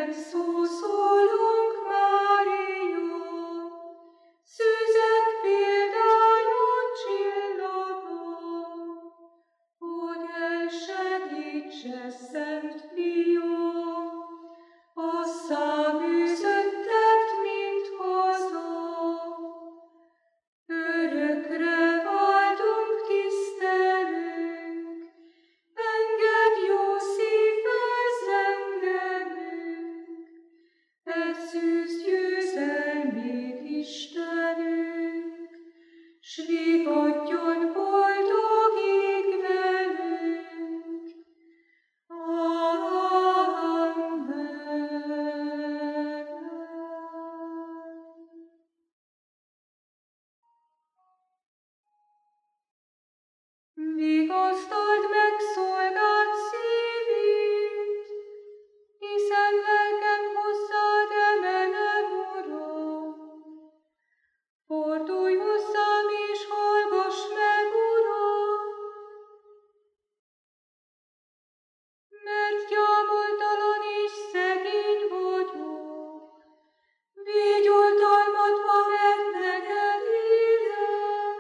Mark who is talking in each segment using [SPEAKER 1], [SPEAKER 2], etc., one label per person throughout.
[SPEAKER 1] Szószólunk, Mária, szűzek példányú csillaga, hogy elsegítse Szent Fiú, a száműzöttet mind haza. Örökre váldunk, tisztelünk, engedd jó szívvel zengenünk, e szűz győzelmét Istenünk, s vigadjon boldogig velünk. Amen. Vigasztald meg szolgád szívét, hiszen lelkem hozzád emelem, Uram. Fordulj hozzám és hallgass meg, Uram, mert gyámoltalan és szegény vagyok. Védj oltalmadba, mert neked élek.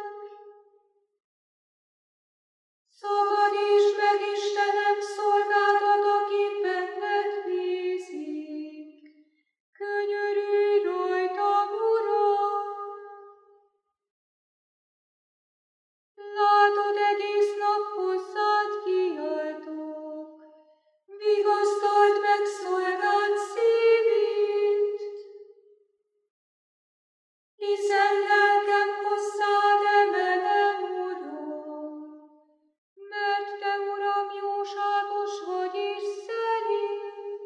[SPEAKER 1] Szabadítsd meg, Istenem, szolgádat, aki benned bízik. Könyörülj rajtam, Uram! Látod, egész nap hozzád kiáltok, vigasztald meg szolgád szívét, hiszen lelkem hozzád emelem, Uram, mert te, Uram, jóságos vagy és szerény,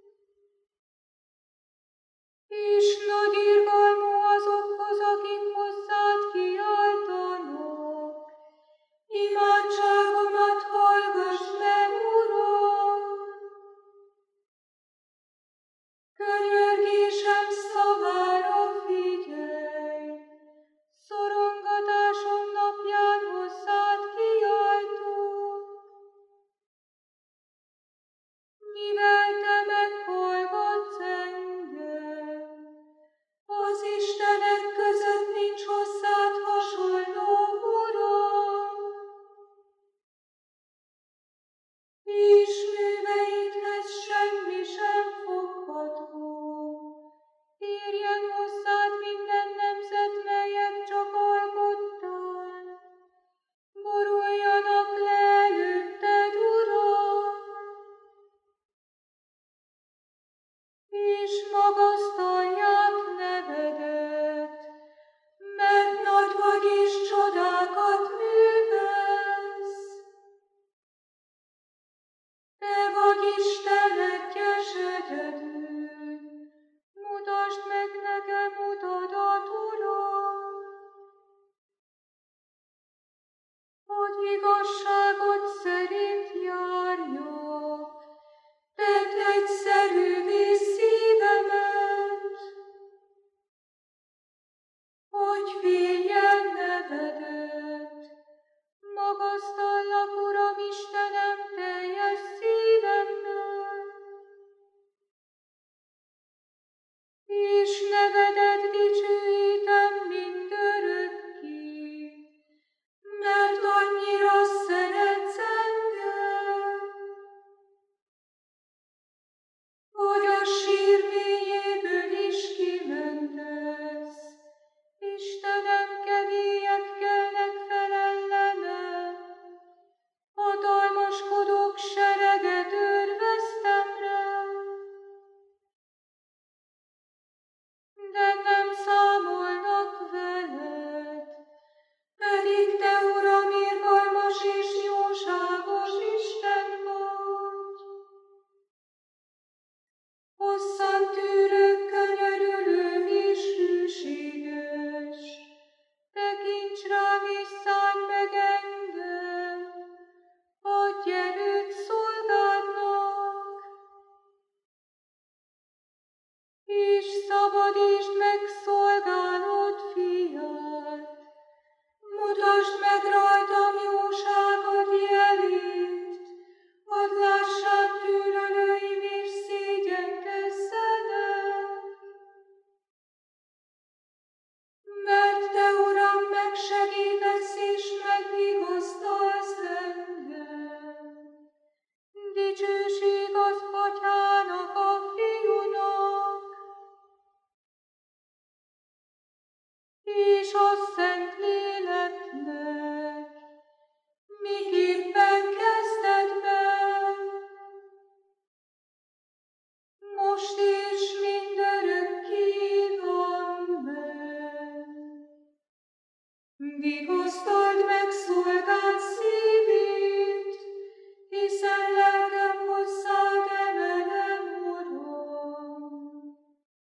[SPEAKER 1] és nagy irgalmú azokhoz, akik hozzád kiáltanak. Imádságomat hallgass meg, Uram! Könyörgésem szavára figyelj, szorongatásom napján hozzád kiáltok. Mivel te meghallgatsz engem, az istenek között nincs hozzád hasonló, Uram, és műveidhez semmi sem fogható. Térjen hozzád minden nemzet, melyet csak alkottál, boruljanak le előtted, Uram, és magasztalják nevedet, mert nagy vagy és csodákat művelsz. Te vagy Isten egyes egyedül, mutasd meg nekem utadat, Uram, hogy igazságod szerint járjak. Tedd egyszerűvé szívemet, hogy féljen nevedet. Magasztallak, Uram Istenem, teljes szívemmel. most és mindörökké. Amen. Vigasztald meg szolgád szívét, hiszen lelkem hozzád emelem, Uram.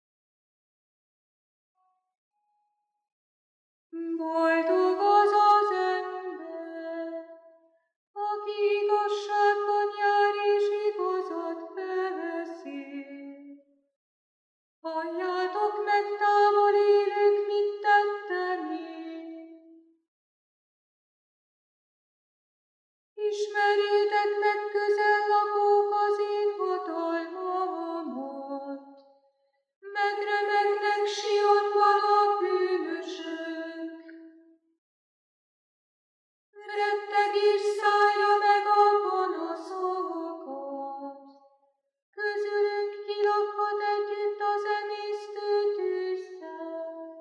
[SPEAKER 1] Boldog az az ember, aki igazságban jár és igazat beszél. Halljátok meg, távol élők, mit tettem én. Ismerjétek meg, közel lakók, az én hatalmamat. Megremegnek Sionban a bűnösök. Rettegés szállja meg a gonoszokat. Közülünk kilakhat együtt az emésztő tűzzel.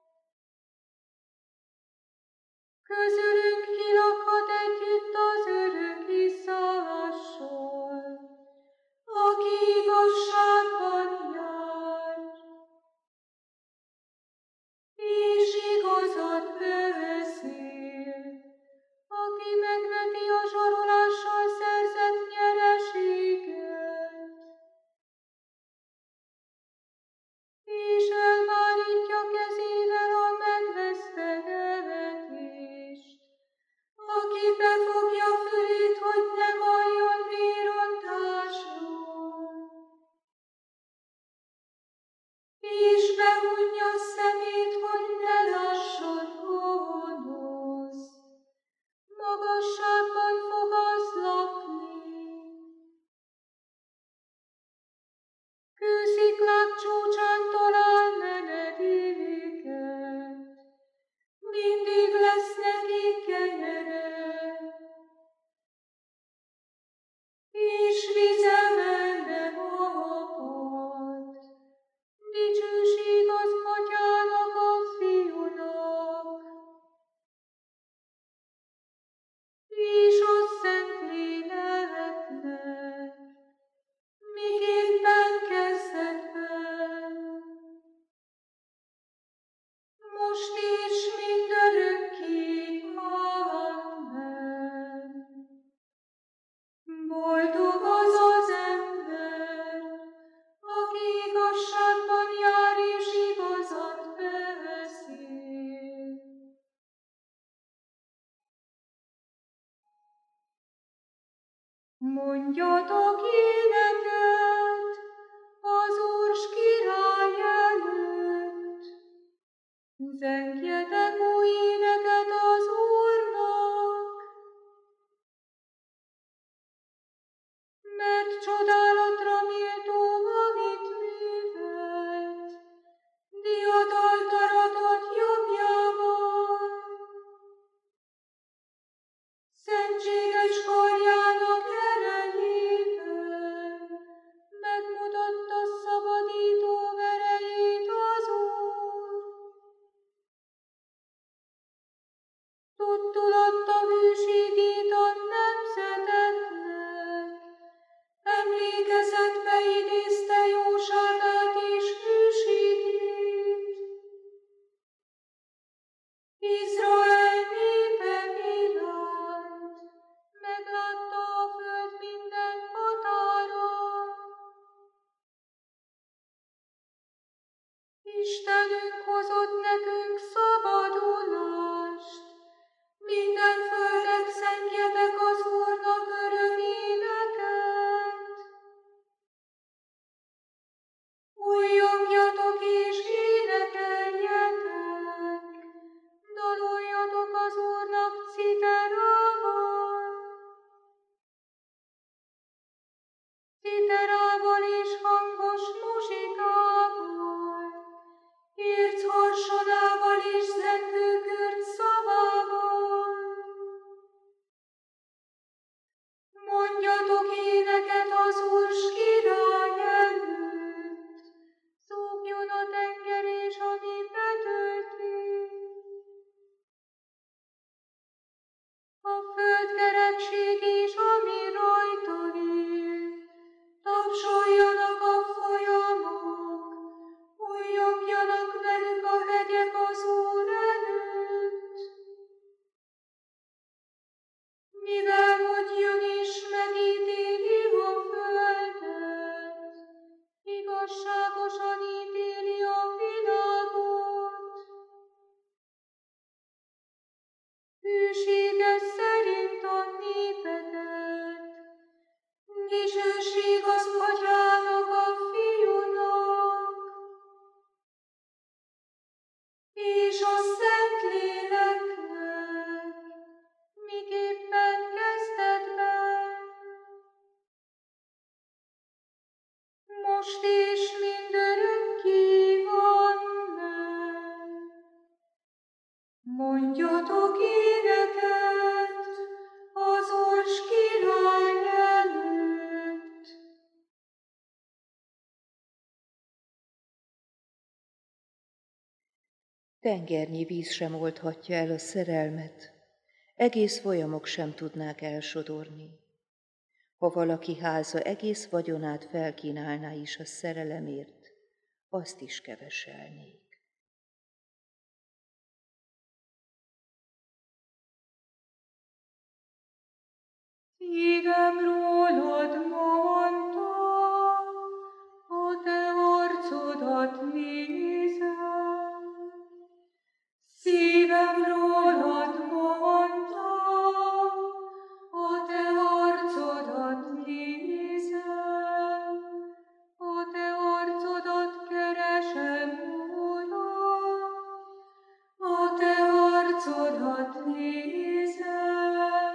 [SPEAKER 1] Közülünk kilakhat együtt az örök iszással, aki igazságban jár, és igazat beszél, aki megveti a zsarolással szerzett nyereséget, és elvárítja kezével a megvesztegetést, aki befogja fülét, hogy ne halljon vérontásról, és behunja szemét, hogy ne lásson gonoszt. Magasságban fog az lakni. Kősziklák csúcsán talál menedéket. Mindig lesz neki kenyere, és vize menne apad. Dicsőség az Atyának, a Fiúnak, és a Szentléleknek, miképpen kezdetben, most és mindörökké. Amen. Boldog az az ember, aki igazságban jár és igazat beszél. Mondjatok éneket az Úr király előtt. Zengjetek új éneket az Úrnak, mert csodálatra méltó, amit művelt, diadalt aratott jobbjával. Szentséges karjának erejével megmutatta szabadító erejét az Úr. Tudtulatta hűségét a nemzeteknek, emlékezetbe idézte jóságát és hűségét. Izrael népe iránt meglátta a föld minden határa. Istenünk hozott nekünk szabadulást, minden földek, zengjetek az Úrnak örök éneket. Újjongjatok és énekeljetek, daloljatok az Úrnak citerával. Citerával és hangos muzsikával, érchorsonával és zengőkürt szavával. Mondjatok éneket az Úr király előtt, szúgjon a
[SPEAKER 2] Tengernyi víz sem oldhatja el a szerelmet, egész folyamok sem tudnák elsodorni. Ha valaki háza egész vagyonát felkínálná is a szerelemért, azt is keveselnék.
[SPEAKER 1] Szívem rólad mondta, a te arcodat nézem. Szívem rólad mondta, a te arcodat nézem. A te arcodat keresem, Uram, a te arcodat nézem.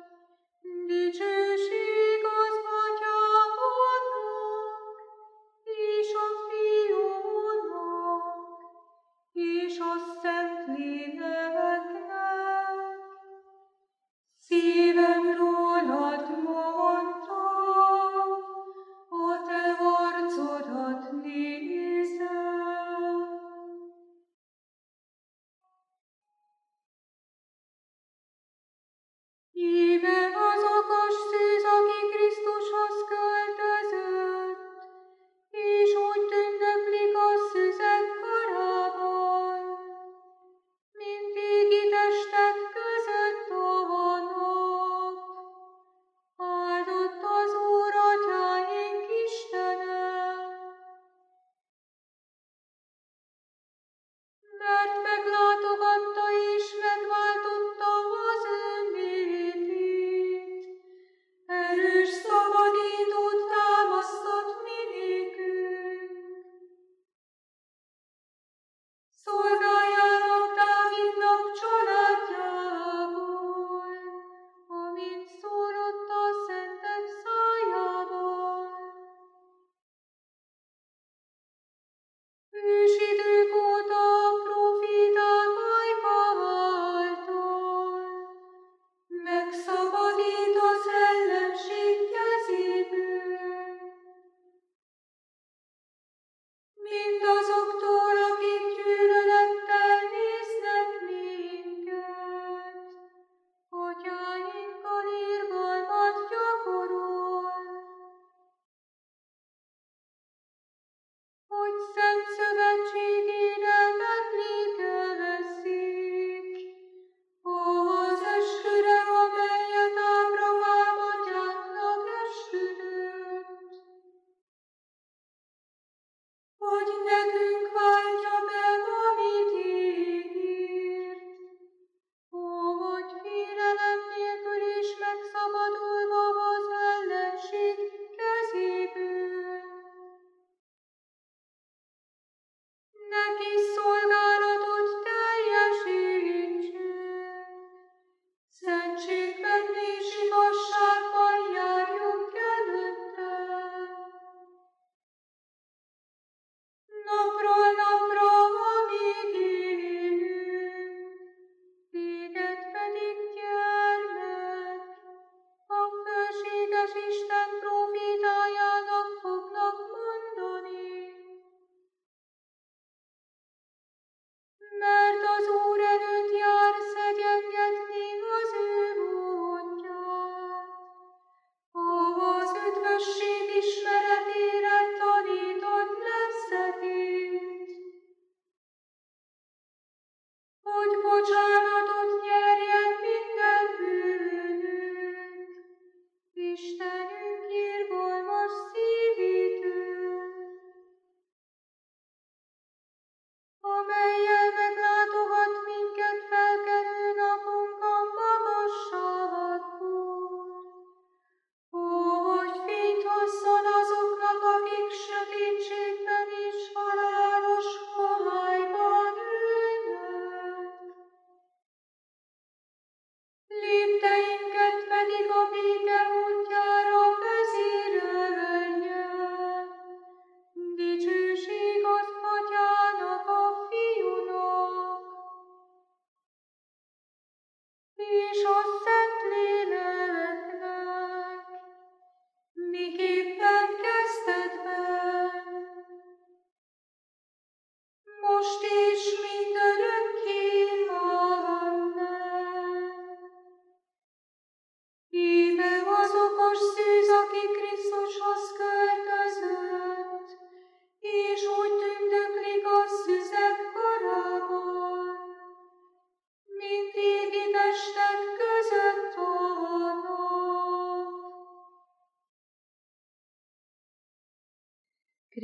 [SPEAKER 1] Dicsőség az Atyának, és a Fiúnak, és a Szentléleknek. Szívem rólad mondta, a te arcodat nézem. Íme az okos szűz, aki Krisztushoz költözött, és úgy tündöklik a szüzek karában, mint égi testek között a nap. Áldott az Úr, atyáink Istene, mert meglátogatta és megváltotta az ő népét. Erős szabadítót támasztott mi nékünk. Szolgájának Dávidnak családjából, amint szólott a szentek szájával. Ősidők óta a proféták ajka által megszabadít az ellenség kezéből. Mindazoktól, akik gyűlölettel néznek minket, atyáinkkal irgalmat gyakorol, hogy szent szövetségére emlékezzik, az esküre, amelyet Ábrahám atyánknak esküdött, hogy nekünk váltja be, amit ígért, hogy félelem nélkül is megszabadulva az ellenség kezéből.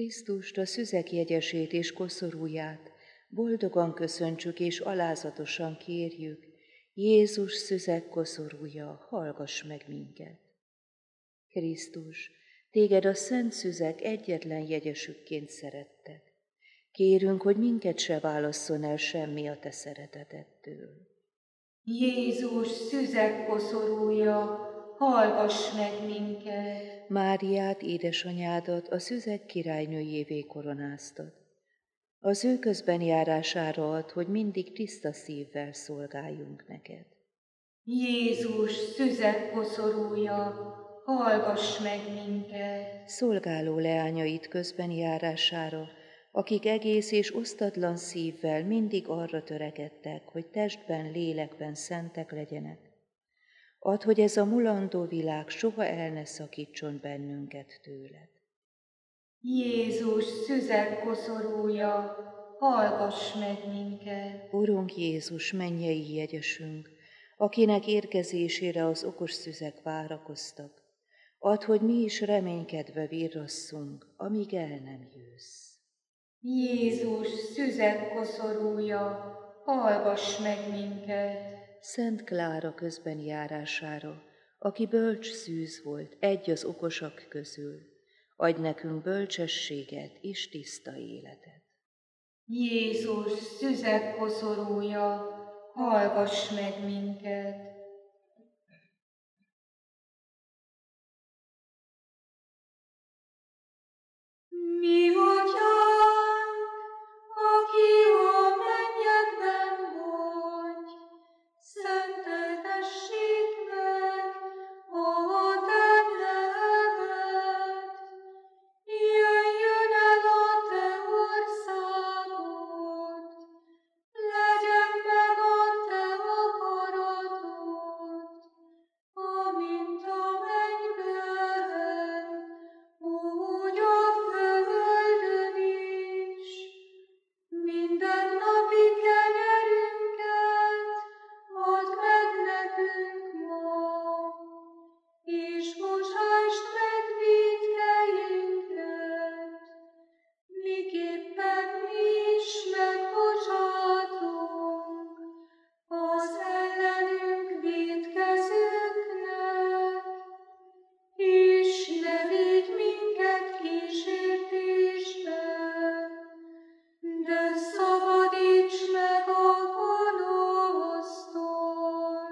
[SPEAKER 2] Krisztust, a szüzek jegyesét és koszorúját boldogan köszöntsük és alázatosan kérjük: Jézus szüzek koszorúja, hallgass meg minket! Krisztus, téged a szent szüzek egyetlen jegyesükként szerettek. Kérünk, hogy minket se válasszon el semmi a te szeretetettől.
[SPEAKER 1] Jézus szüzek koszorúja, hallgass meg minket!
[SPEAKER 2] Máriát, édesanyádat a szüzek királynőjévé koronáztad. Az ő közben járására ad, hogy mindig tiszta szívvel szolgáljunk neked.
[SPEAKER 1] Jézus szüzek koszorúja, hallgass meg minket!
[SPEAKER 2] Szolgáló leányait közben járására, akik egész és osztatlan szívvel mindig arra törekedtek, hogy testben, lélekben szentek legyenek. Add, hogy ez a mulandó világ soha el ne szakítson bennünket tőled.
[SPEAKER 1] Jézus szüzek koszorúja, hallgass meg minket!
[SPEAKER 2] Urunk Jézus, mennyei jegyesünk, akinek érkezésére az okos szüzek várakoztak, add, hogy mi is reménykedve virrasszunk, amíg el nem jössz.
[SPEAKER 1] Jézus szüzek koszorúja, hallgass meg minket!
[SPEAKER 2] Szent Klára közben járására, aki bölcs szűz volt, egy az okosak közül, adj nekünk bölcsességet és tiszta életet.
[SPEAKER 1] Jézus szüzek koszorúja, hallgass meg minket! Mi atyánk, aki a mennyekben vagy, szenteltessék meg a te neved. Jöjjön el a te országod, legyen meg a te akaratod, amint a mennyben, úgy a földön is. Mindennapi kenyerünket add meg nekünk ma, és bocsásd meg vétkeinket, miképpen mi is megbocsátunk az ellenünk vétkezőknek, és ne vigy minket kísértésbe, de szabadíts meg a gonosztól.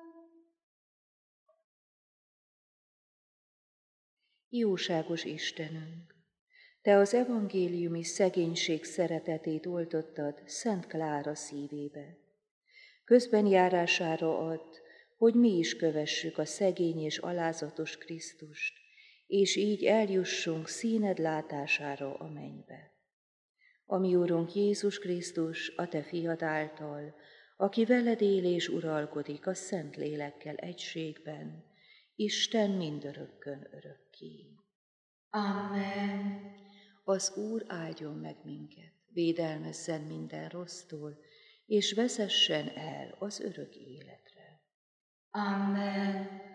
[SPEAKER 2] Jóságos Istenünk, te az evangéliumi szegénység szeretetét oltottad Szent Klára szívébe. Közben járására add, hogy mi is kövessük a szegény és alázatos Krisztust, és így eljussunk színed látására a mennybe. Ami Urunk Jézus Krisztus, a te fiad által, aki veled él és uralkodik a Szent Lélekkel egységben, Isten mindörökkön örökké.
[SPEAKER 1] Amen.
[SPEAKER 2] Az Úr áldjon meg minket, védelmezzen minden rossztól, és vezessen el az örök életre.
[SPEAKER 1] Amen.